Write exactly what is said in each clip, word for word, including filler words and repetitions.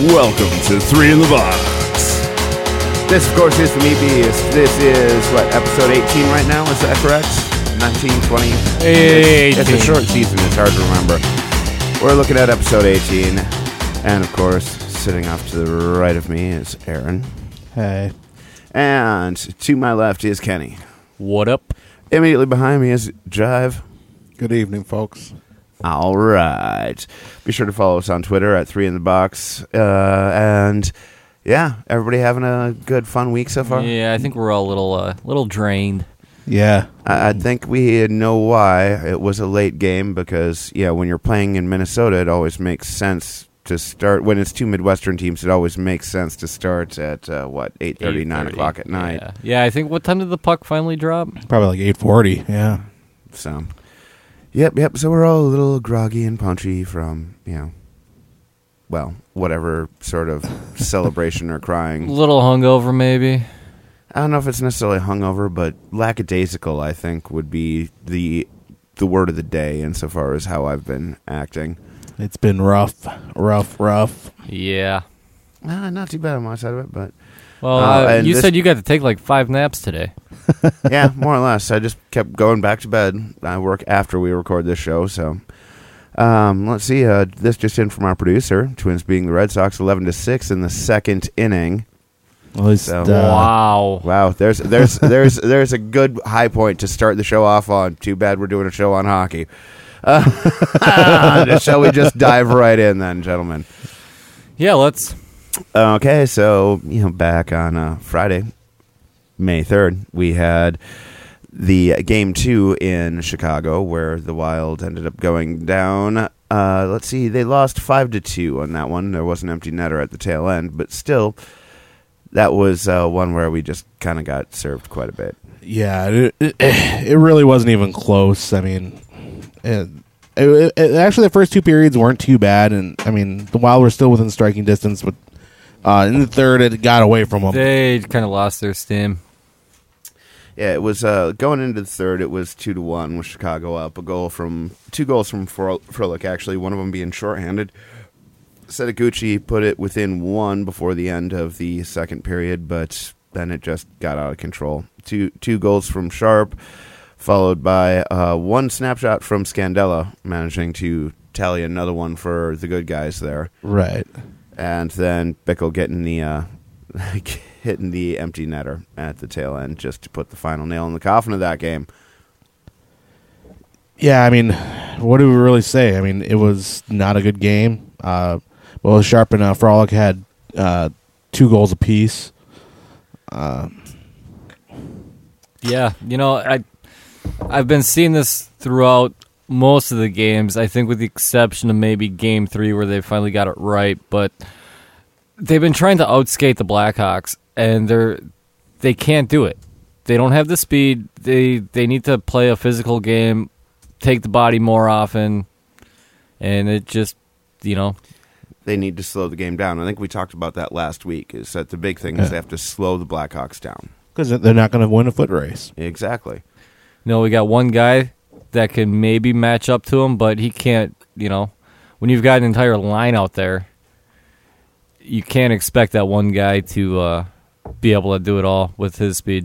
Welcome to Three in the Box. This, of course, is the Meat Beast. This is, what, episode eighteen right now? Is that correct? nineteen, twenty? eighteen. It's, it's a short season. It's hard to remember. We're looking at episode eighteen. And, of course, sitting off to the right of me is Aaron. Hey. And to my left is Kenny. What up? Immediately behind me is Jive. Good evening, folks. All right. Be sure to follow us on Twitter at Three in the Box. Uh, and, yeah, everybody having a good, fun week so far? Yeah, I think we're all a little, uh, little drained. Yeah. I, I think we know why it was a late game because, yeah, when you're playing in Minnesota, it always makes sense to start. When it's two Midwestern teams, it always makes sense to start at, uh, what, eight thirty, nine o'clock at night. Yeah. yeah, I think, what time did the puck finally drop? Probably like eight forty, yeah. So... Yep, yep. So we're all a little groggy and punchy from, you know, well, whatever sort of celebration or A crying. little hungover, maybe. I don't know if it's necessarily hungover, but lackadaisical, I think, would be the the word of the day insofar as how I've been acting. It's been rough, rough, rough. Yeah. Uh, not too bad on my side of it, but Well, Uh, uh, and you this- said you got to take like five naps today. yeah, more or less. I just kept going back to bed. I work after we record this show, so um, let's see. Uh, this just in from our producer. Twins beating the Red Sox eleven to six in the second inning. At least, So- uh, Wow. Wow, there's there's there's there's a good high point to start the show off on. Too bad we're doing a show on hockey. Uh, shall we just dive right in then, gentlemen? Yeah, let's. Okay, so you know, back on uh, Friday, May third, we had the game two in Chicago where the Wild ended up going down. Uh, let's see, they lost five to two on that one. There was an empty netter at the tail end, but still, that was uh, one where we just kind of got served quite a bit. yeah, it, it, it really wasn't even close. I mean, it, it, it, actually, the first two periods weren't too bad, and I mean, the Wild were still within striking distance, but uh, in the third, it got away from them. They kind of lost their steam. Yeah, it was uh, going into the third. It was two to one with Chicago up. A goal from two goals from Fro- Frolic. Actually, one of them being shorthanded. Setaguchi put it within one before the end of the second period, but then it just got out of control. Two two goals from Sharp, followed by uh, one snapshot from Scandella, managing to tally another one for the good guys there. Right. And then Bickle getting the uh, hitting the empty netter at the tail end just to put the final nail in the coffin of that game. Yeah, I mean, what do we really say? I mean, it was not a good game. Uh, well, Sharp and uh, Frolic had uh, two goals apiece. Uh, Yeah, you know, I, I've been seeing this throughout most of the games, I think with the exception of maybe game three where they finally got it right, but they've been trying to outskate the Blackhawks, and they're they can't do it. They don't have the speed. They they need to play a physical game, take the body more often, and it just, you know. They need to slow the game down. I think we talked about that last week, is that the big thing Yeah. is they have to slow the Blackhawks down. Because they're not going to win a foot race. Exactly. You know, we got one guy that can maybe match up to him, but he can't, you know, when you've got an entire line out there, you can't expect that one guy to uh, be able to do it all with his speed.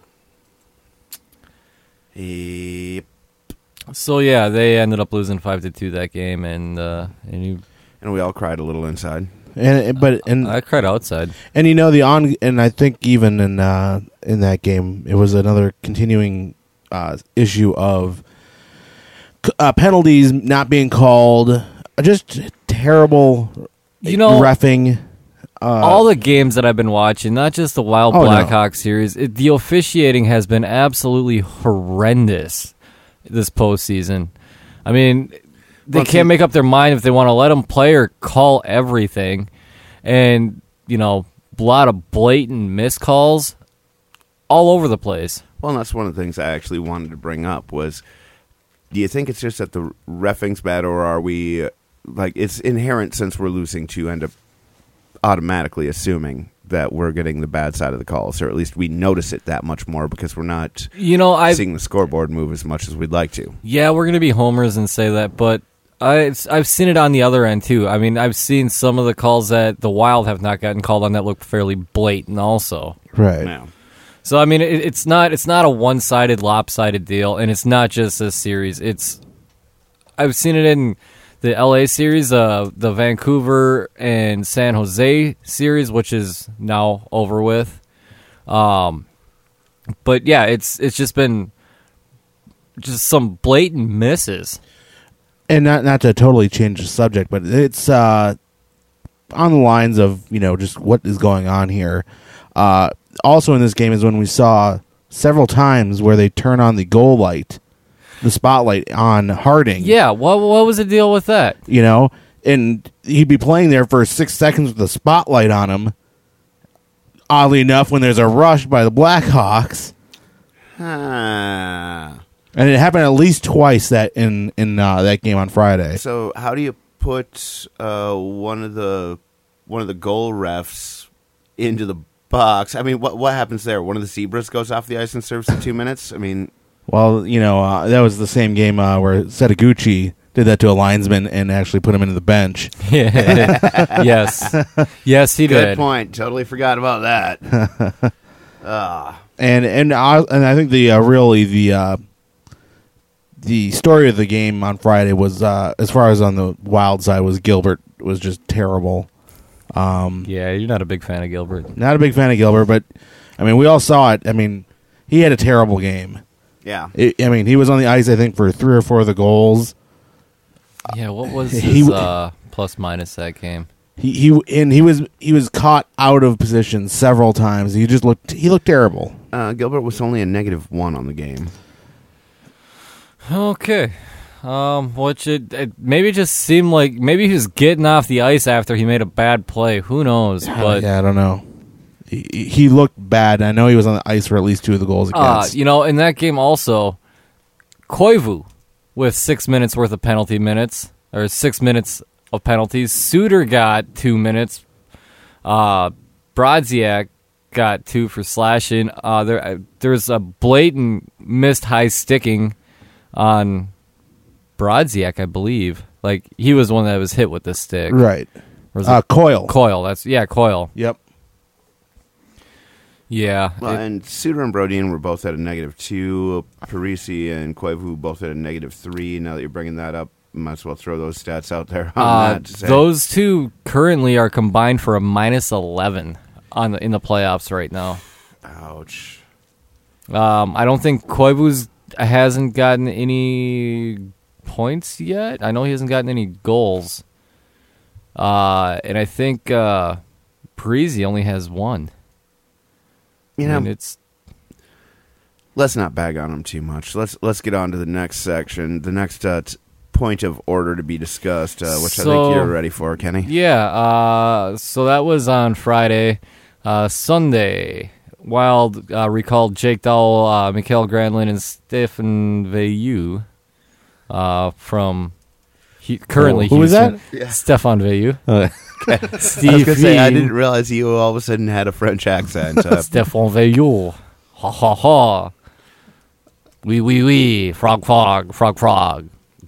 Yep. So, yeah, they ended up losing five to two that game, and uh, and you, And we all cried a little inside. And but and I cried outside. and you know the on and I think even in uh, in that game it was another continuing uh, issue of uh, penalties not being called, just terrible, You know, reffing. Uh, all the games that I've been watching, not just the Wild Oh, no. Blackhawks series, it, the officiating has been absolutely horrendous this postseason. I mean, they Well, can't see- make up their mind if they want to let them play or call everything. And, you know, a lot of blatant miscalls all over the place. Well, and that's one of the things I actually wanted to bring up was, do you think it's just that the reffing's bad, or are we, uh, like, it's inherent since we're losing to end up automatically assuming that we're getting the bad side of the calls, or at least we notice it that much more because we're not You know, I seeing the scoreboard move as much as we'd like to. yeah, we're going to be homers and say that, but I, it's, I've seen it on the other end, too. I mean, I've seen some of the calls that the Wild have not gotten called on that look fairly blatant also. Right. Yeah. So, I mean, it, it's not it's not a one-sided, lopsided deal, and it's not just this series. It's I've seen it in the L A series, uh, the Vancouver and San Jose series, which is now over with. Um, but, yeah, it's it's just been just some blatant misses. And not not to totally change the subject, but it's uh, on the lines of, you know, just what is going on here. Uh, also in this game is when we saw several times where they turn on the goal light, the spotlight on Harding. Yeah, what what was the deal with that? You know, and he'd be playing there for six seconds with the spotlight on him. Oddly enough, when there's a rush by the Blackhawks. Ah. And it happened at least twice that in in uh, that game on Friday. So how do you put uh, one of the one of the goal refs into the box? I mean, what what happens there? One of the Zebras goes off the ice and serves for two minutes. I mean, Well, you know, uh, that was the same game uh, where Setaguchi did that to a linesman and actually put him into the bench. Yeah. yes. Yes, he good did. point. Totally forgot about that. Ah, And and I, and I think the uh, really the uh, the story of the game on Friday was, uh, as far as on the Wild side, was Gilbert was just terrible. Um, Yeah, you're not a big fan of Gilbert. not a big fan of Gilbert, but I mean, we all saw it. I mean, he had a terrible game. yeah. It, I mean, he was on the ice, I think, for three or four of the goals. Yeah, what was He his w- uh, plus minus that game? He he and he was he was caught out of position several times. He just looked he looked terrible. Uh, Gilbert was only a negative one on the game. Okay. Um, which it, it maybe it just seemed like maybe he was getting off the ice after he made a bad play. Who knows? But yeah, I don't know. He, he looked bad. I know he was on the ice for at least two of the goals uh, against. you know, in that game also, Koivu with six minutes worth of penalty minutes or six minutes of penalties. Suter got two minutes. Uh, Brodziak got two for slashing. Uh, there, uh, there's a blatant missed high sticking on Brodziak, I believe. Like, he was the one that was hit with the stick. Right. Or was Uh, it Coyle. Coyle? That's yeah, Coyle. Yep. Yeah. Well, it- and Suter and Brodin were both at a negative two. Parisi and Koivu both at a negative three. Now that you're bringing that up, might as well throw those stats out there on uh, that. to say- those two currently are combined for a minus eleven on the, in the playoffs right now. Ouch. Um, I don't think Koivu's hasn't gotten any points yet. I know he hasn't gotten any goals. Uh, and I think uh, Parisi only has one. You I know, mean, it's let's not bag on him too much. Let's let's get on to the next section, the next uh, t- point of order to be discussed, uh, which I So- think you're ready for, Kenny. yeah. Uh, so that was on Friday. Uh, Sunday, Wild uh, recalled Jake Dowell, uh, Mikael Granlund, and Stefan Veilleux uh, from he, currently Who was Houston. that? Yeah. Stefan Veilleux. Okay. Steve I was gonna say I Fee. didn't realize you all of a sudden had a French accent. Uh, Stefan Veilleux. Ha ha ha. Wee wee wee. Frog frog. Frog frog.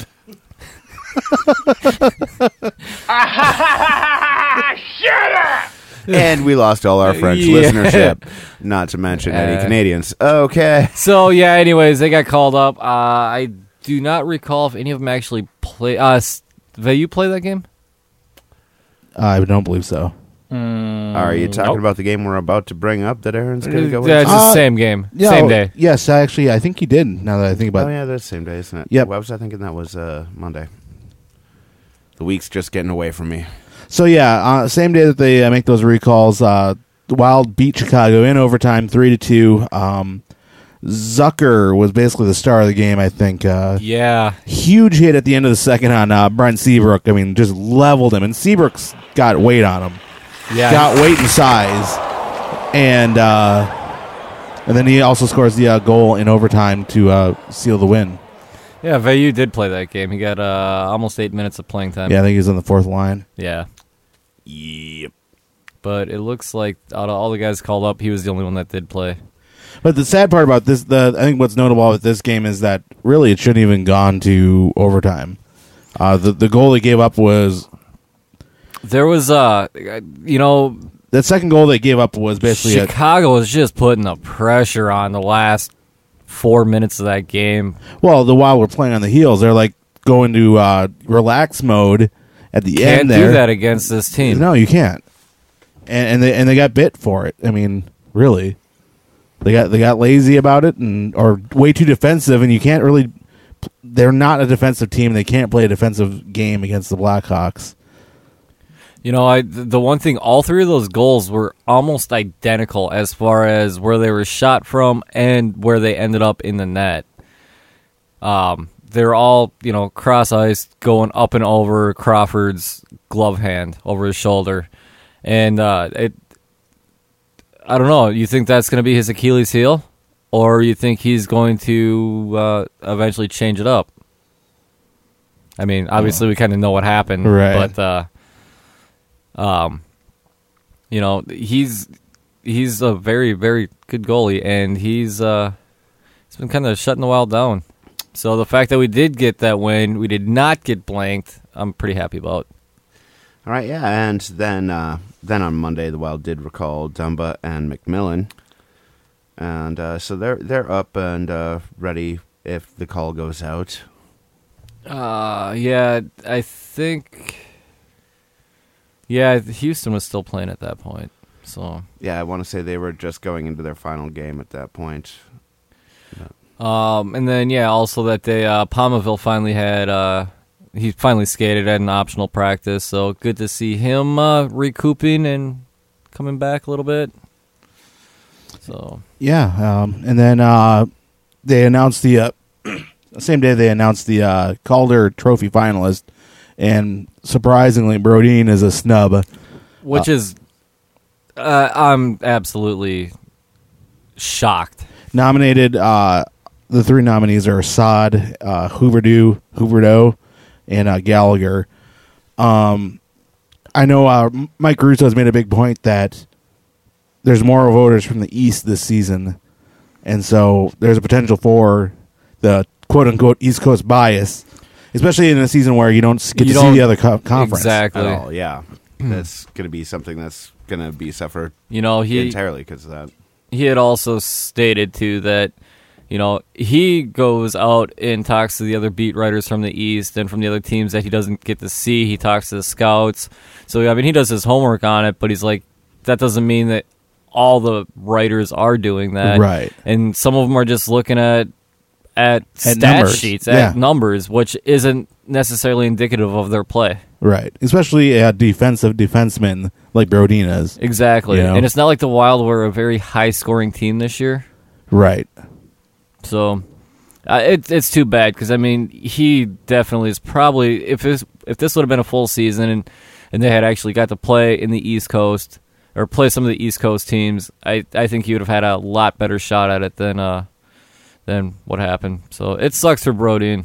and we lost all our French Yeah. listenership, not to mention any Uh, Canadians. Okay. So yeah. Anyways, they got called up. Uh, I do not recall if any of them actually play. Uh, S- Veilleux play that game. I don't believe so. Are you talking Nope. about the game we're about to bring up that Aaron's going to go with? Yeah, it's the Uh, same game, Yeah, same oh, day. Yes, actually, I think he did. Now that I think about Oh, it. yeah, that's the same day, isn't it? Yep. Why was I thinking that was uh, Monday? The week's just getting away from me. So yeah, uh, same day that they uh, make those recalls, uh, the Wild beat Chicago in overtime, three to two. Um, Zucker was basically the star of the game. I think. Uh, Yeah, huge hit at the end of the second on uh, Brent Seabrook. I mean, just leveled him, and Seabrook's got weight on him. yeah. Got weight and size, and uh, and then he also scores the uh, goal in overtime to uh, seal the win. Yeah, Veilleux did play that game. He got uh, almost eight minutes of playing time. Yeah, I think he's on the fourth line. Yeah. Yep. But it looks like out of all the guys called up, he was the only one that did play. But the sad part about this, the I think what's notable with this game is that really it shouldn't even gone to overtime. Uh, the the goal they gave up was There was, uh, you know, that second goal they gave up was basically a, Chicago was just putting the pressure on the last four minutes of that game. well, the while we're playing on the heels, they're like going to uh, relax mode at the Can't end. There, do that against this team. no, you can't. And, and they and they got bit for it. I mean, really, they got they got lazy about it and or way too defensive, and you can't really. They're not a defensive team. They can't play a defensive game against the Blackhawks. You know, I the one thing, all three of those goals were almost identical as far as where they were shot from and where they ended up in the net. Um, they're all, you know, cross ice going up and over Crawford's glove hand over his shoulder, and uh, it. I don't know. You think that's going to be his Achilles heel, or you think he's going to uh, eventually change it up? I mean, obviously we kind of know what happened, Right. but. Uh, Um, you know, he's he's a very, very good goalie, and he's uh, he's been kind of shutting the Wild down. So the fact that we did get that win, we did not get blanked, I'm pretty happy about. All right, yeah, and then uh, then on Monday the Wild did recall Dumba and McMillan, and uh, so they're they're up and uh, ready if the call goes out. Uh, yeah, I think. Yeah, Houston was still playing at that point. So Yeah, I want to say they were just going into their final game at that point. Um, and then, yeah, also that day, uh, Palmerville finally had, uh, he finally skated at an optional practice, so good to see him uh, recouping and coming back a little bit. So Yeah, um, and then uh, they announced the uh, same day they announced the uh, Calder Trophy finalist, and surprisingly, Brodin is a snub. Which Uh, is, uh, I'm absolutely shocked. Nominated, uh, the three nominees are Assad, uh, Huberdeau, Huberdeau, and uh, Gallagher. Um, I know uh, Mike Russo has made a big point that there's more voters from the East this season, and so there's a potential for the quote-unquote East Coast bias, especially in a season where you don't get You to see don't- the other co- conference. Exactly. At all, yeah. That's going to be something that's going to be suffered You know, he entirely because of that. he had also stated too that, you know, he goes out and talks to the other beat writers from the East and from the other teams that he doesn't get to see. He talks to the scouts. So, I mean, he does his homework on it, but he's like, that doesn't mean that all the writers are doing that. Right. And some of them are just looking at at, At stat numbers. sheets, Yeah. at numbers, which isn't necessarily indicative of their play. Right. Especially a defensive defenseman like Brodin is. Exactly. You know? And it's not like the Wild were a very high-scoring team this year. Right. So uh, it, it's too bad because, I mean, he definitely is probably, if this, if this would have been a full season and, and they had actually got to play in the East Coast or play some of the East Coast teams, I, I think he would have had a lot better shot at it than uh, than what happened. So it sucks for Brodin.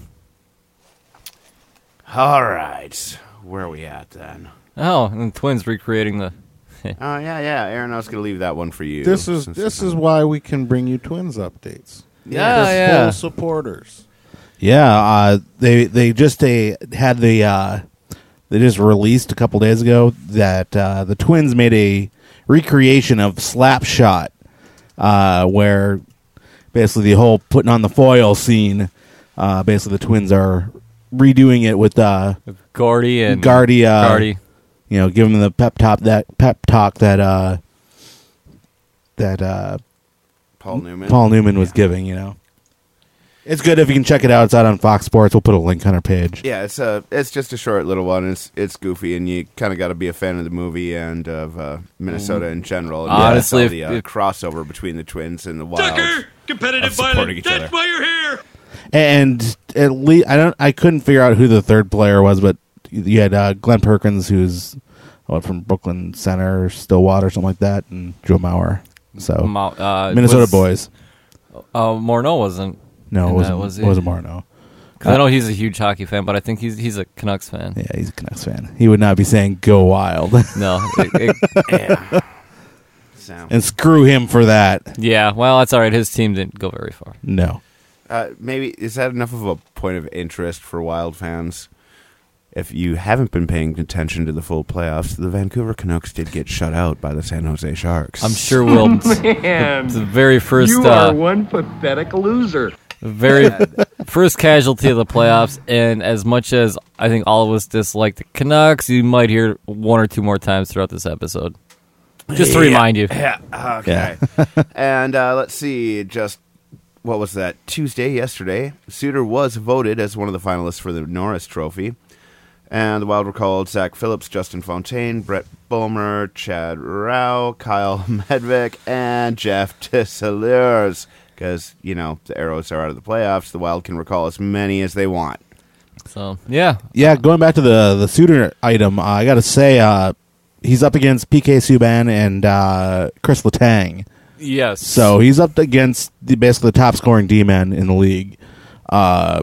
All right. Where are we at then? Oh, and the Twins recreating the... Oh, yeah, yeah. Aaron, I was going to leave that one for you. This is since this it's is on- why we can bring you Twins updates. Yeah, For yeah. full supporters. Yeah, uh, they they just uh, had the uh, they just released a couple days ago that uh, the Twins made a recreation of Slapshot, uh, where basically the whole putting on the foil scene. Uh, basically, the Twins are redoing it with uh, Gordy and... Gardy, uh, Gardy. you know, giving them the pep talk that pep talk that uh, that uh, Paul Newman. Paul Newman was giving. You know, it's good if you can check it out. It's out on Fox Sports. We'll put a link on our page. Yeah, it's a it's just a short little one. It's it's goofy, and you kind of got to be a fan of the movie and of uh, Minnesota in general. And Honestly, yeah, it's if- all the uh, if- crossover between the Twins and the Wild. Tucker, competitive of supporting violence. each That's other. why you're here. And at least I don't. I couldn't figure out who the third player was, but you had uh, Glenn Perkins, who's what, from Brooklyn Center, Stillwater, something like that, and Joe Mauer. So Mo- uh, Minnesota was- boys. Uh, Morneau wasn't. No, it in wasn't. that, was it he? wasn't Marno. Because I know he's a huge hockey fan, but I think he's he's a Canucks fan. Yeah, he's a Canucks fan. He would not be saying "Go Wild" No, it- it- Yeah. So, and screw him for that. yeah. Well, that's all right. His team didn't go very far. No. uh, maybe is that enough of a point of interest for Wild fans? if you haven't been paying attention to the full playoffs, the Vancouver Canucks did get shut out by the San Jose Sharks. I'm sure we'll. Man, the, the very first. you uh, are one pathetic loser. Very first casualty of the playoffs, and as much as I think all of us dislike the Canucks, you might hear one or two more times throughout this episode. Just to Yeah. remind you. Yeah. Okay. and uh, let's see. Just what was that? Tuesday, yesterday, Suter was voted as one of the finalists for the Norris Trophy. And the Wild recalled Zach Phillips, Justin Fontaine, Brett Bulmer, Chad Rao, Kyle Medvick, and Jeff Tesseliers. Because, you know, the Arrows are out of the playoffs. The Wild can recall as many as they want. So, yeah. Yeah, going back to the the Suter item, uh, I got to say uh, he's up against P K Subban and uh, Chris Letang. Yes. So he's up against the, basically the top scoring D-man in the league. Uh,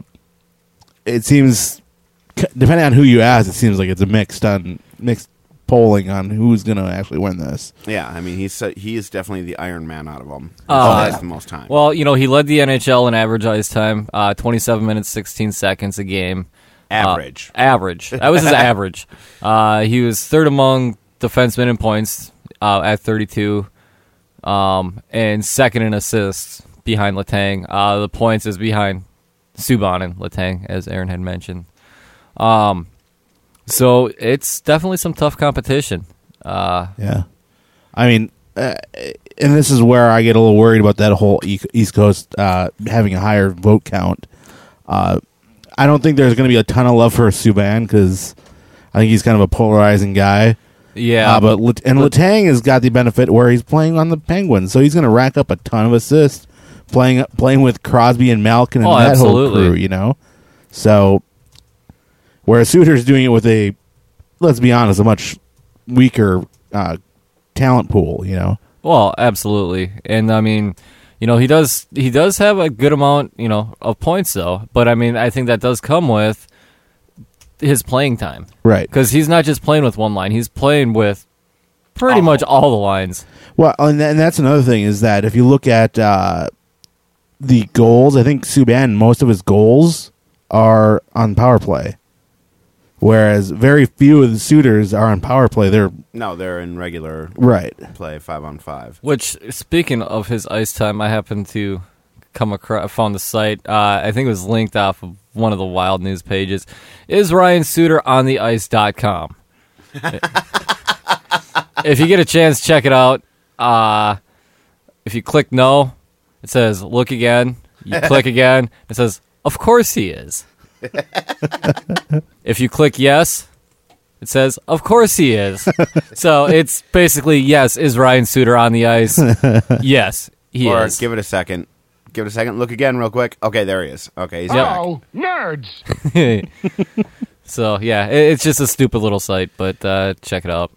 it seems, depending on who you ask, it seems like it's a mixed on mixed polling on who's going to actually win this. Yeah, I mean, he's he is definitely the Iron Man out of them. He Uh, has the most time. Well, you know, he led the N H L in average ice time, uh, twenty-seven minutes, sixteen seconds a game. Average. Uh, average. That was his average. Uh, he was third among defensemen in points uh, at thirty-two, um, and second in assists behind Letang. Uh, the points is behind Subban and Letang, as Aaron had mentioned. Um, so it's definitely some tough competition. Uh, Yeah. I mean, uh, and this is where I get a little worried about that whole e- East Coast uh, having a higher vote count. Uh, I don't think there's going to be a ton of love for Subban because I think he's kind of a polarizing guy. yeah, Uh, but Lat- and Letang has got the benefit where he's playing on the Penguins, so he's going to rack up a ton of assists playing playing with Crosby and Malkin and Oh, that absolutely. whole crew. You know, so whereas Suter's doing it with a, let's be honest, a much weaker uh, talent pool. You know, Well, absolutely, and I mean, you know, he does he does have a good amount, you know, of points though. But I mean, I think that does come with his playing time right? because he's not just playing with one line; he's playing with pretty much all the lines. Well, and, th- and that's another thing is that if you look at uh, the goals, I think Subban, most of his goals are on power play, whereas very few of the Suitors are on power play. They're no, they're in regular right. play five on five. Which, speaking of his ice time, I happened to come across, found the site. Uh, I think it was linked off of one of the Wild News pages. Is Ryan Suter on the ice dot com? If you get a chance, check it out. Uh, if you click no, it says look again. You click again, it says of course he is. If you click yes, it says of course he is. So it's basically yes, is Ryan Suter on the ice? Yes, he or is. give it a second. Give it a second. Look again real quick. Okay, there he is. Okay, he's Yep. back. Oh, nerds. So yeah, it, it's just a stupid little site, but uh, check it out.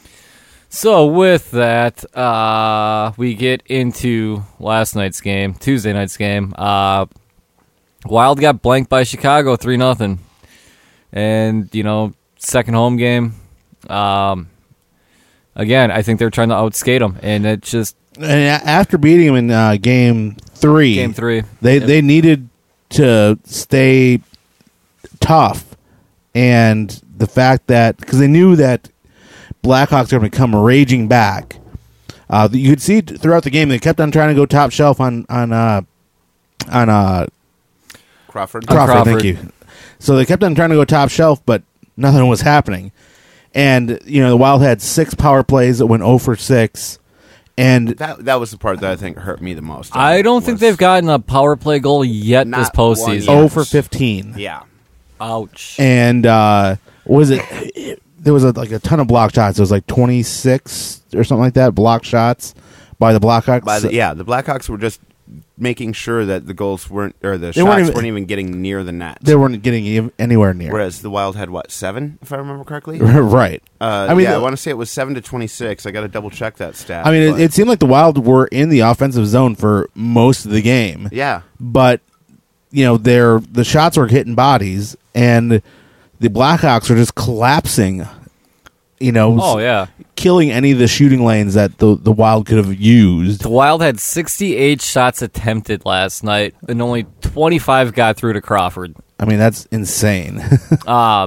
So with that, uh, we get into last night's game, Tuesday night's game. Uh, Wild got blanked by Chicago three nothing, and you know, second home game. Um, again, I think they're trying to outskate them, and it just And a- after beating him in uh, game three, game three. they Yep. they needed to stay tough, and the fact that because they knew that Blackhawks are going to come raging back. Uh, you could see t- throughout the game they kept on trying to go top shelf on on uh, on uh, Crawford. On Crawford, Crawford. Thank you. So they kept on trying to go top shelf, but nothing was happening. And you know the Wild had six power plays that went zero for six, and That that was the part that I think hurt me the most. I don't think was- they've gotten a power play goal yet Not this one postseason. yet. zero for fifteen. Yeah. Ouch. And uh, was it? There was a, like a ton of block shots. It was like twenty six or something like that. Block shots by the Blackhawks. By the, yeah, the Blackhawks were just making sure that the goals weren't or the They shots weren't weren't even- even, getting near the net. They weren't getting ev- anywhere near. Whereas the Wild had what seven, if I remember correctly. right. Uh, I mean, yeah, I the- want to say it was seven to twenty-six. I got to double check that stat. I mean, it, but- it seemed like the Wild were in the offensive zone for most of the game. yeah, But you know, their the shots were hitting bodies, and the Blackhawks were just collapsing. You know, Oh yeah. killing any of the shooting lanes that the the Wild could have used. The Wild had sixty-eight shots attempted last night, and only twenty-five got through to Crawford. I mean, that's insane. Um,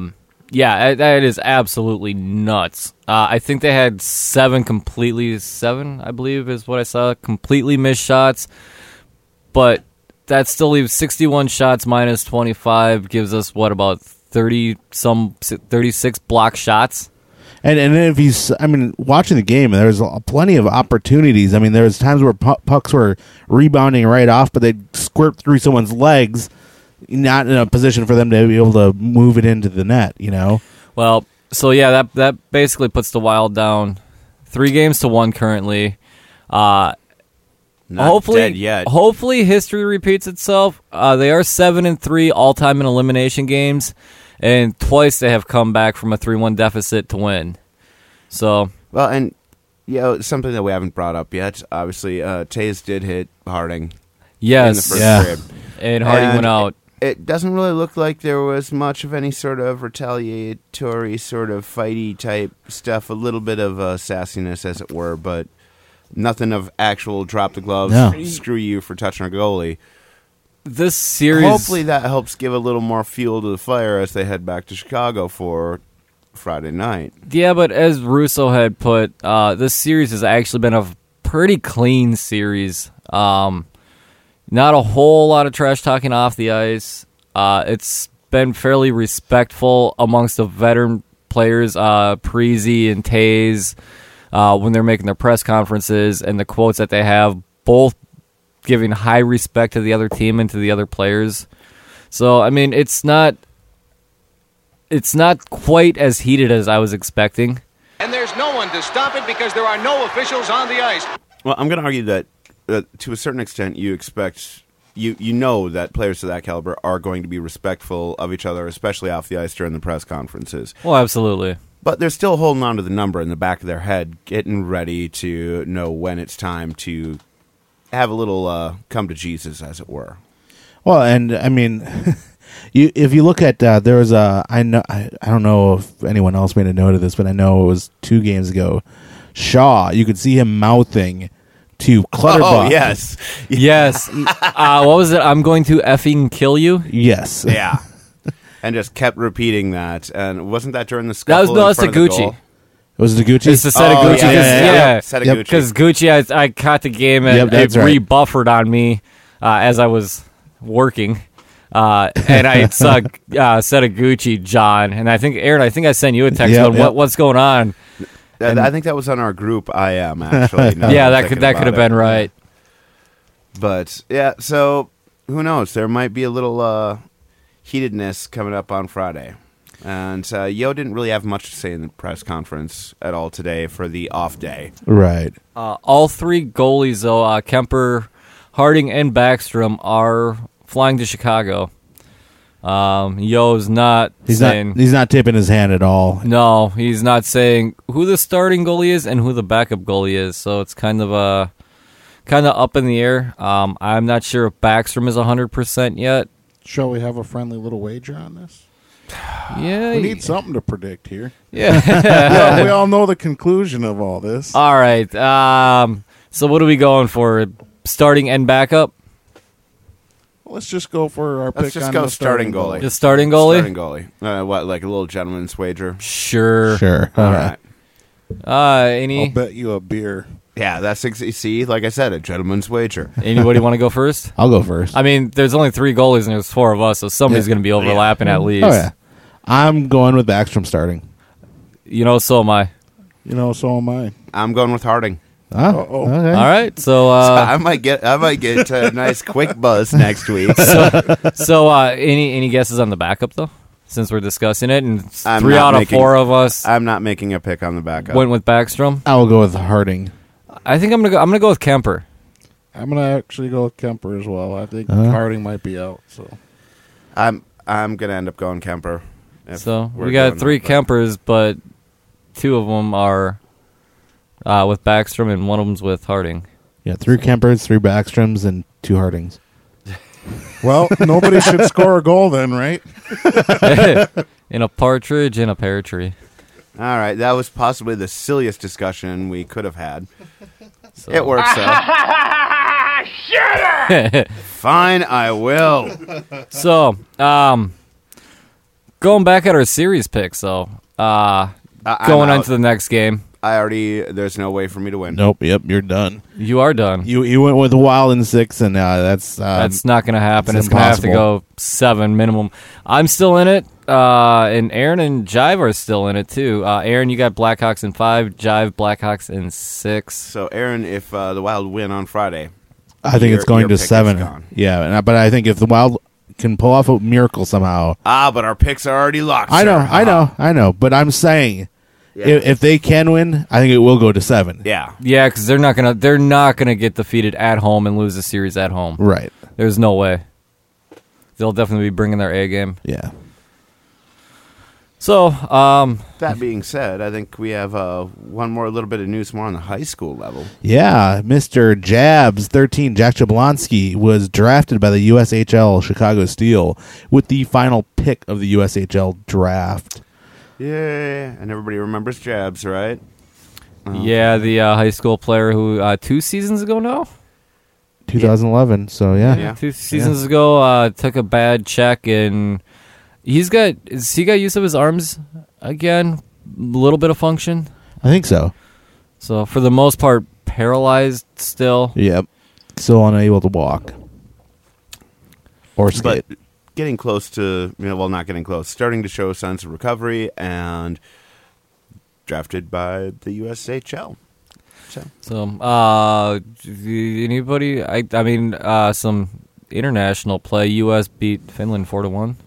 Yeah, that- that is absolutely nuts. Uh, I think they had seven completely, seven, I believe is what I saw, completely missed shots. But that still leaves sixty-one shots minus twenty-five, gives us, what, about thirty some, thirty-six block shots? And and if he's, I mean, watching the game, there's plenty of opportunities. I mean, there's times where pu- pucks were rebounding right off, but they'd squirt through someone's legs, not in a position for them to be able to move it into the net, you know? Well, so yeah, that that basically puts the Wild down three games to one currently. Uh, Not hopefully, dead yet. hopefully history repeats itself. Uh, they are seven and three all time in elimination games, and twice they have come back from a three one deficit to win. So Well, and you know, something that we haven't brought up yet. Obviously, uh, Taves did hit Harding yes, in the first Yeah. period. and Harding And went out. It, it doesn't really look like there was much of any sort of retaliatory, sort of fighty type stuff. A little bit of uh, sassiness, as it were, but nothing of actual drop the gloves, No. screw you for touching our goalie. This series, Hopefully that helps give a little more fuel to the fire as they head back to Chicago for Friday night. yeah, but as Russo had put, uh, this series has actually been a pretty clean series. Um, not a whole lot of trash talking off the ice. Uh, it's been fairly respectful amongst the veteran players, uh, Parisi and Taze, uh, when they're making their press conferences, and the quotes that they have, both giving high respect to the other team and to the other players. So, I mean, it's not it's not quite as heated as I was expecting. And there's no one to stop it because there are no officials on the ice. Well, I'm going to argue that uh, to a certain extent you expect, you, you know that players of that caliber are going to be respectful of each other, especially off the ice during the press conferences. Well, absolutely. But they're still holding on to the number in the back of their head, getting ready to know when it's time to have a little uh, come to Jesus, as it were. Well, and I mean, you if you look at uh, there was a I know I, I don't know if anyone else made a note of this, but I know it was two games ago. Shaw, you could see him mouthing to Clutterbuck. Oh, yes. Yes. uh, what was it? I'm going to effing kill you. yes, Yeah. And just kept repeating that. And wasn't that during the That scuffle was no, in that's the front of the Gucci. goal? Was it Gucci? It's the set of Oh, Gucci. yeah, yeah, yeah. yeah. Set of Yep. Gucci. Because Gucci, I, I caught the game and Yep, that's it right. re-buffered on me uh, as I was working. Uh, and I saw uh, set of Gucci, John. And I think, Aaron, I think I sent you a text Yep, on yep. what, what's going on. That- I think that was on our group I am, actually. now yeah, I'm that thinking could that about could have it. been right. But, yeah, so who knows? There might be a little uh, heatedness coming up on Friday. And uh, Yo didn't really have much to say in the press conference at all today for the off day. right. Uh, all three goalies, though, uh, Kemper, Harding, and Backstrom, are flying to Chicago. Um, Yo's not He's saying... not. He's not tipping his hand at all. No, he's not saying who the starting goalie is and who the backup goalie is. So it's kind of a kind of up in the air. Um, I'm not sure if Backstrom is one hundred percent yet. Shall we have a friendly little wager on this? Yeah, We need something to predict here. yeah. Yeah, we all know the conclusion of all this. All right. Um, so what are we going for? Starting and backup? Let's just go for our Let's pick just on go the starting goalie. The starting goalie? Starting goalie. Uh, what, like a little gentleman's wager? Sure. Sure. All right. Uh, I'll any bet you a beer. Yeah, that's ex- see, like I said, a gentleman's wager. anybody want to go first? I'll go first. I mean, there's only three goalies and there's four of us, so somebody's Yeah. going to be overlapping at least. Oh yeah, I'm going with Backstrom starting. You know, so am I. You know, so am I. I'm going with Harding. Oh, Uh-oh. okay. All right. So, uh, I might get, I might get a nice quick buzz next week. so uh, any any guesses on the backup though? Since we're discussing it, and I'm three not out of making- four of us I'm not making a pick on the backup. went with Backstrom. I will go with Harding. I think I'm gonna go. I'm gonna go with Kemper. I'm going to actually go with Kemper as well. I think Uh-huh. Harding might be out. So I'm, I'm gonna end up going Kemper. if So we're we got going three that way. Kempers, but two of them are uh, with Backstrom, and one of them's with Harding. Yeah, three Kempers, three Backstroms, and two Hardings. Well, nobody should score a goal then, right? In a partridge in a pear tree. All right, that was possibly the silliest discussion we could have had. So. It works out. Fine, I will. So, um, going back at our series picks, though. Uh, I- I'm going on out. to the next game. I already. There's no way for me to win. Nope. Yep. You're done. You are done. You you went with the Wild in six, and uh, that's um, That's not going to happen. it's It's, going to have to impossible. go seven minimum. I'm still in it, uh, and Aaron and Jive are still in it, too. Uh, Aaron, you got Blackhawks in five. Jive, Blackhawks in six. So, Aaron, if uh, the Wild win on Friday, I think your- it's going your to pick is seven. gone. Yeah, and I- but I think if the Wild can pull off a miracle somehow, ah, but our picks are already locked. I know, sir. I know, I know. But I'm saying, Yeah. if, if they can win, I think it will go to seven. Yeah. Yeah, because they're not gonna they're not gonna get defeated at home and lose the series at home. Right. There's no way. They'll definitely be bringing their A game. Yeah. So, um, That being said, I think we have uh, one more little bit of news more on the high school level. Yeah, Mister Jabs, thirteen, Jack Jablonski, was drafted by the U S H L Chicago Steel with the final pick of the U S H L draft. Yeah, and everybody remembers Jabs, right? yeah, the uh, high school player who uh, two seasons ago now, twenty eleven, so yeah. Yeah. two seasons ago, uh, took a bad check and he's got is he got use of his arms again, a little bit of function. I think so. So for the most part, paralyzed still. Yep. Still unable to walk. Or skate. But getting close to, you know, well, not getting close, starting to show signs of recovery and drafted by the U S H L. So, So, uh, anybody? I, I mean, uh, some international play. U S beat Finland four to one.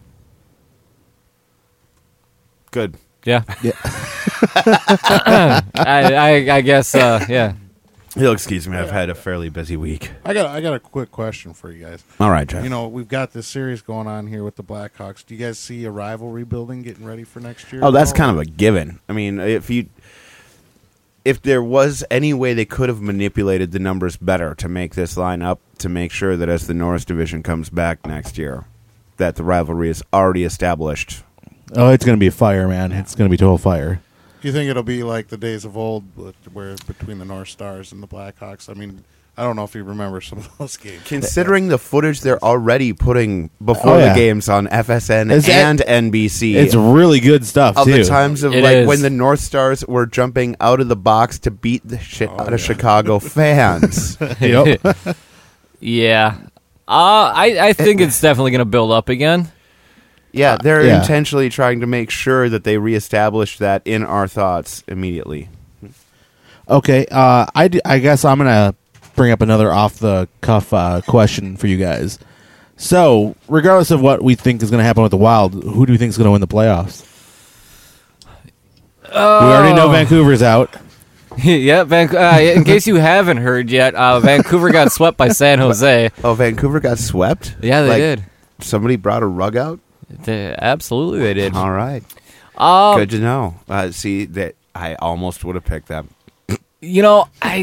good. Yeah, yeah. I, I, I guess. Uh, yeah. You'll excuse me, I've had a fairly busy week. I got I got a quick question for you guys. All right, Jeff. You know, we've got this series going on here with the Blackhawks. Do you guys see a rivalry building getting ready for next year? Oh, that's kind of a given. I mean, if you if there was any way they could have manipulated the numbers better to make this line up to make sure that as the Norris division comes back next year, that the rivalry is already established. Oh, it's going to be fire, man. It's going to be total fire. Do you think it'll be like the days of old, with- where between the North Stars and the Blackhawks? I mean, I don't know if you remember some of those games. Considering the footage they're already putting before Oh, yeah. the games on F S N It's- and N B C. It's really good stuff, of too. the times of It like is. when the North Stars were jumping out of the box to beat the shit out of Chicago fans. Yep. Yeah. Uh, I, I think it's definitely going to build up again. Yeah, they're Yeah. intentionally trying to make sure that they reestablish that in our thoughts immediately. Okay, uh, I, d- I guess I'm going to bring up another off-the-cuff uh, question for you guys. So, regardless of what we think is going to happen with the Wild, who do you think is going to win the playoffs? We already know Vancouver's out. yeah, Van- uh, in case you haven't heard yet, uh, Vancouver got swept by San Jose. Oh, Vancouver got swept? Yeah, they Like, did. Somebody brought a rug out? They, absolutely, they did. All right. Uh, Good to know. Uh, see, that I almost would have picked them. You know, I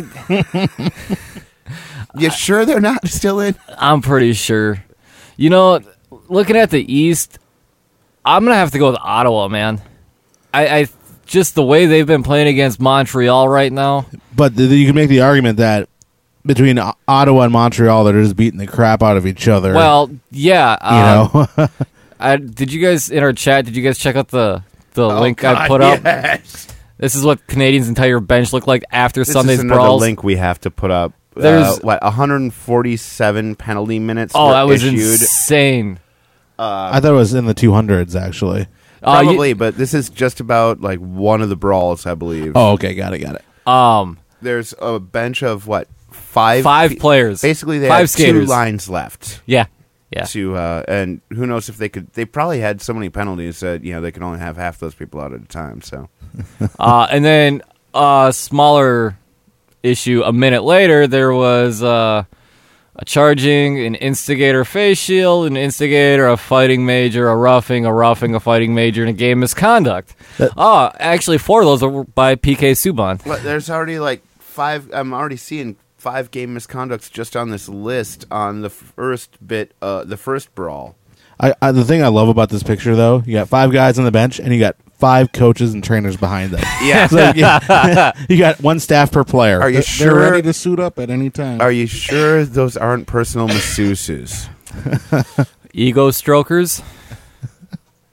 You sure they're not still in? I'm pretty sure. You know, looking at the East, I'm gonna have to go with Ottawa, man. I, I just the way they've been playing against Montreal right now. But th- you can make the argument that between O- Ottawa and Montreal, they're just beating the crap out of each other. Well, yeah. you um, know, I, did you guys in our chat? Did you guys check out the the Oh, link I God, put up? yes. This is what Canadians' entire bench looked like after This Sunday's is another brawls. link we have to put up. There's- uh, what one hundred forty-seven penalty minutes. Oh, were that was issued. insane. I thought it was in the two hundreds, actually. Uh, you- Probably, but this is just about like one of the brawls, I believe. Oh, okay, got it, got it. um, There's a bench of what five five pe- players. Basically, they five have skaters. two lines left. Yeah, yeah. To uh, and who knows if they could? They probably had so many penalties that you know they could only have half those people out at a time. So Uh, and then a smaller issue a minute later, there was uh, a charging, an instigator face shield, an instigator, a fighting major, a roughing, a roughing, a fighting major, and a game misconduct. Oh, actually, four of those are by P K Subban. but there's already like five. I'm already seeing five game misconducts just on this list on the first bit, uh, the first brawl. I, I the thing I love about this picture, though, you got five guys on the bench, and you got five coaches and trainers behind them. Yeah. So you, you got one staff per player. Are you They're sure? ready to suit up at any time. Are you sure those aren't personal masseuses? Ego strokers.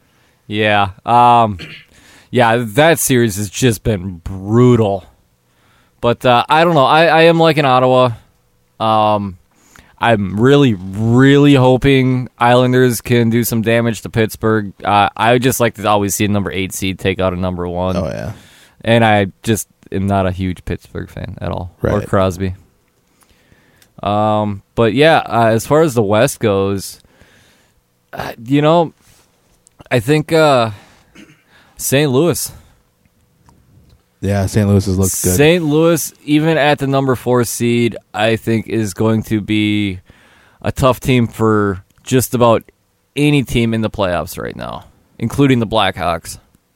Yeah. Um, yeah, that series has just been brutal. But uh, I don't know. I, I am liking Ottawa. Um, I'm really, really hoping Islanders can do some damage to Pittsburgh. Uh, I would just like to always see a number eight seed take out a number one. Oh, yeah. And I just am not a huge Pittsburgh fan at all. Or Right. Crosby. Um, but yeah, uh, as far as the West goes, uh, you know, I think uh, Saint Louis. Yeah, Saint Louis has looked good. Saint Louis, even at the number four seed, I think is going to be a tough team for just about any team in the playoffs right now, including the Blackhawks.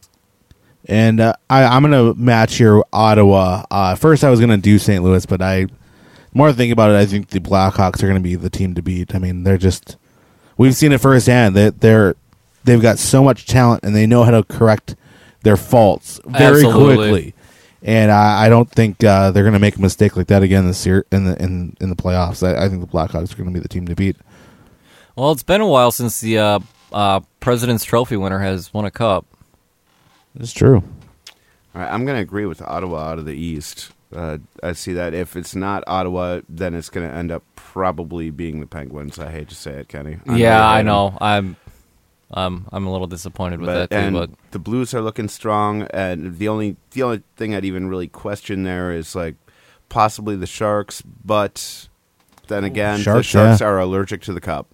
And uh, I, I'm going to match here Ottawa. Uh, first, I was going to do Saint Louis, but I, the more I think about it, I think the Blackhawks are going to be the team to beat. I mean, they're just, we've seen it firsthand. They, they're, they've got so much talent, and they know how to correct their faults very Absolutely. quickly. And I, I don't think uh, they're going to make a mistake like that again this year in the in, in the playoffs. I, I think the Blackhawks are going to be the team to beat. Well, it's been a while since the uh, uh, President's Trophy winner has won a cup. It's true. All right, I'm going to agree with Ottawa out of the East. Uh, I see that if it's not Ottawa, then it's going to end up probably being the Penguins. I hate to say it, Kenny. I'm yeah, very I hating. know. I'm um, I'm a little disappointed with But, that too. and But the Blues are looking strong, and the only the only thing I'd even really question there is like possibly the Sharks. But then again, Sharks, the Sharks yeah. are allergic to the Cup.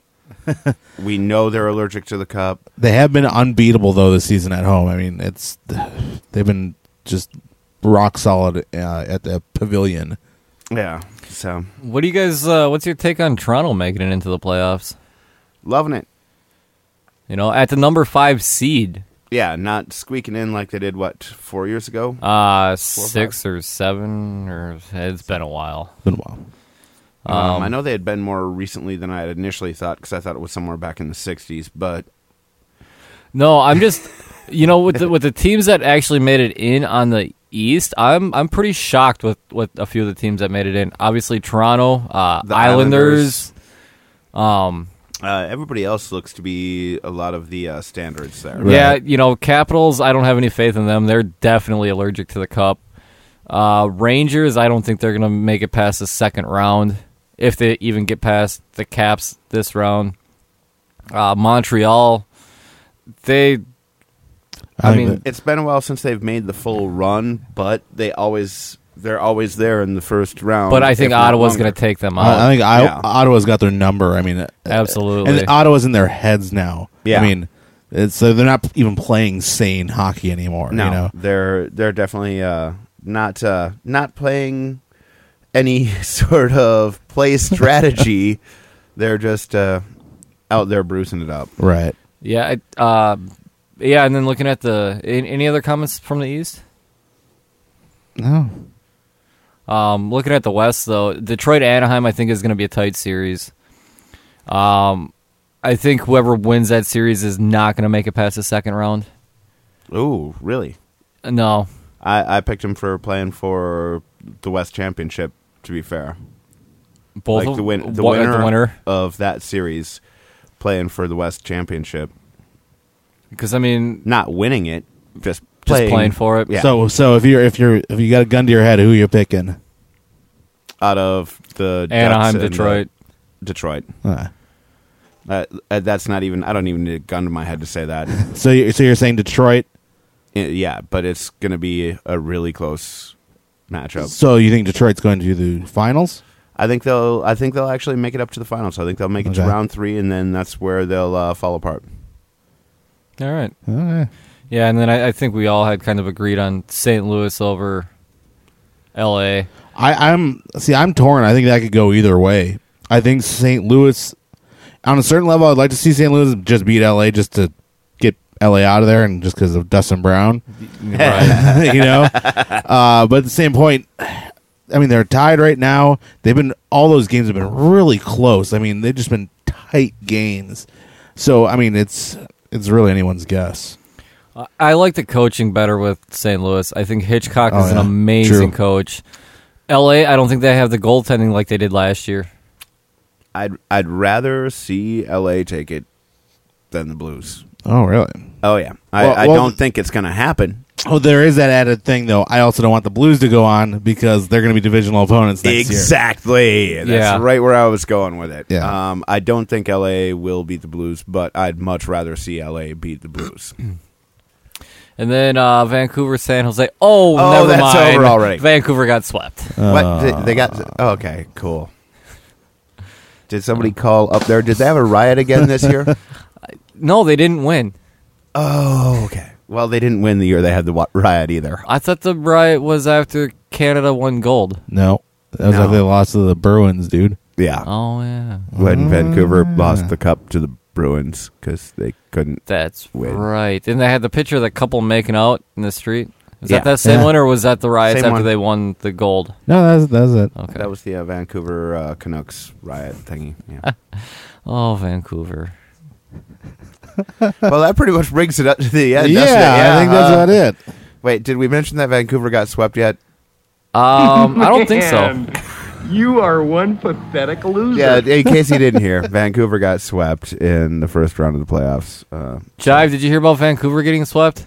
We know they're allergic to the Cup. They have been unbeatable though this season at home. I mean, it's they've been just rock solid uh, at the Pavilion. Yeah, so what do you guys? Uh, what's your take on Toronto making it into the playoffs? loving it. You know, at the number five seed, Yeah, not squeaking in like they did what four years ago. uh, or six or seven, or it's been a while. Been a while. Um, Um, I know they had been more recently than I had initially thought because I thought it was somewhere back in the sixties. But No, I'm just, you know, with the, with the teams that actually made it in on the East, I'm I'm pretty shocked with, with a few of the teams that made it in. Obviously, Toronto, uh, The Islanders. Um, uh, everybody else looks to be a lot of the uh, standards there. Right. Yeah, you know, Capitals, I don't have any faith in them. They're definitely allergic to the Cup. Uh, Rangers, I don't think they're going to make it past the second round, if they even get past the Caps this round. Uh, Montreal, they, I, I think mean, that- It's been a while since they've made the full run, but they always they're always there in the first round. but I think if not Ottawa's longer. going to take them out. I, I think I, Yeah. Ottawa's got their number. I mean, uh, Absolutely. and Ottawa's in their heads now. Yeah. I mean, it's so they're not even playing sane hockey anymore. No, You know, they're they're definitely uh, not uh, not playing any sort of play strategy. They're just uh, out there bruising it up. right? Yeah, I, uh, yeah, and then looking at the any, any other comments from the East? No, Um, looking at the West, though, Detroit Anaheim, I think, is going to be a tight series. Um, I think whoever wins that series is not going to make it past the second round. Ooh, really? No, I, I picked him for playing for the West Championship. To be fair, both like of- the win the what- winner, the winner, of that series playing for the West Championship, because I mean, not winning it, just just playing, playing for it. Yeah. So, so if you're if you're if you got a gun to your head, who are you picking? out of the Anaheim, Ducks and Detroit. the- Detroit. Uh, Uh, uh, that's not even. I don't even need a gun to my head to say that. so, you, so you're saying Detroit? Uh, yeah, but it's going to be a really close matchup. So you think Detroit's going to the finals? I think they'll. I think they'll actually make it up to the finals. I think they'll make it to Okay. round three, and then that's where they'll uh, fall apart. All right. Okay. Yeah, and then I, I think we all had kind of agreed on Saint Louis over L A. I, I'm see. I'm torn. I think that could go either way. I think Saint Louis, on a certain level, I'd like to see Saint Louis just beat L A just to get L A out of there, and just because of Dustin Brown, Right. you know. Uh, but at the same point, I mean, they're tied right now. They've been all those games have been really close. I mean, they've just been tight games. So I mean, it's it's really anyone's guess. I like the coaching better with Saint Louis. I think Hitchcock Oh, is an yeah. amazing True. coach. L A, I don't think they have the goaltending like they did last year. I'd I'd rather see L A take it than the Blues. Oh, really? Oh yeah, I, Well- I well- don't think it's going to happen. Oh, there is that added thing, though. I also don't want the Blues to go on because they're going to be divisional opponents next year. Exactly. That's Yeah. right where I was going with it. Yeah. Um, I don't think L A will beat the Blues, but I'd much rather see L A beat the Blues. And then uh, Vancouver, San Jose. Oh, Oh, never that's mind. over already. Vancouver got swept. what? They, they got. Oh, okay, cool. Did somebody call up there? Did they have a riot again this year? No, they didn't win. Oh, okay. Well, they didn't win the year they had the wa- riot either. I thought the riot was after Canada won gold. No. That was No. after they lost to the Bruins, dude. Yeah. Oh, yeah. When Vancouver lost the cup to the Bruins because they couldn't. That's Win. right. And they had the picture of the couple making out in the street. Is Yeah. that that same Yeah. one, or was that the riots Same after one. they won the gold? No, that's, that's it. Okay. That was the uh, Vancouver uh, Canucks riot thingy. Yeah. Oh, Vancouver. Well, that pretty much brings it up to the end. Yeah, doesn't it? I think that's uh, about it. Wait, did we mention that Vancouver got swept yet? Um, I don't think so. Man, you are one pathetic loser. Yeah, in case you didn't hear, Vancouver got swept in the first round of the playoffs. Uh, Jive, did you hear about Vancouver getting swept?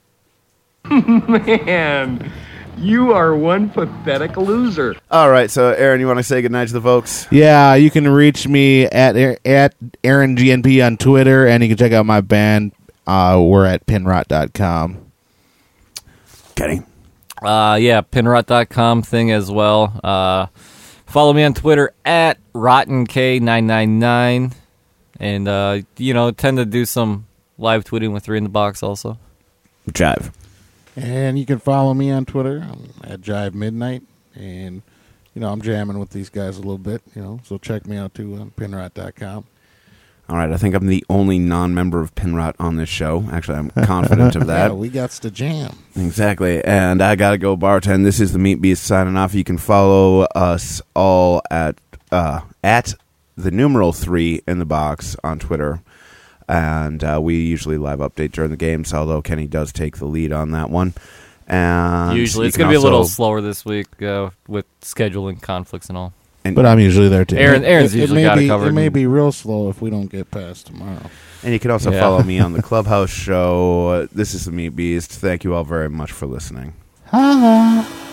Man, you are one pathetic loser. all right, so Aaron, you want to say goodnight to the folks? Yeah, you can reach me at at Aaron G N P on Twitter, and you can check out my band. Uh, we're at pinrot dot com. Kenny. Uh, yeah, pinrot dot com thing as well. Uh, follow me on Twitter at rotten k nine nine nine. And, uh, you know, tend to do some live tweeting with Three in the Box also. Jive. And you can follow me on Twitter um, at Jive Midnight. And, you know, I'm jamming with these guys a little bit, you know, so check me out too on pinrot dot com. All right, I think I'm the only non-member of Pinrot on this show. Actually, I'm confident of that. Yeah, we got to jam. Exactly. And I got to go bartend. This is the Meat Beast signing off. You can follow us all at uh, at the numeral three in the box on Twitter. And uh, we usually live update during the games, although Kenny does take the lead on that one. And Usually. you It's can going to be a little also- slower this week uh, with scheduling conflicts and all. And, But I'm usually there too. Aaron, Aaron's it, it usually may got be, it covered. It may be real slow if we don't get past tomorrow. and you can also Yeah. follow me on the Clubhouse show. Uh, this is the Meat Beast. Thank you all very much for listening. Ha ha.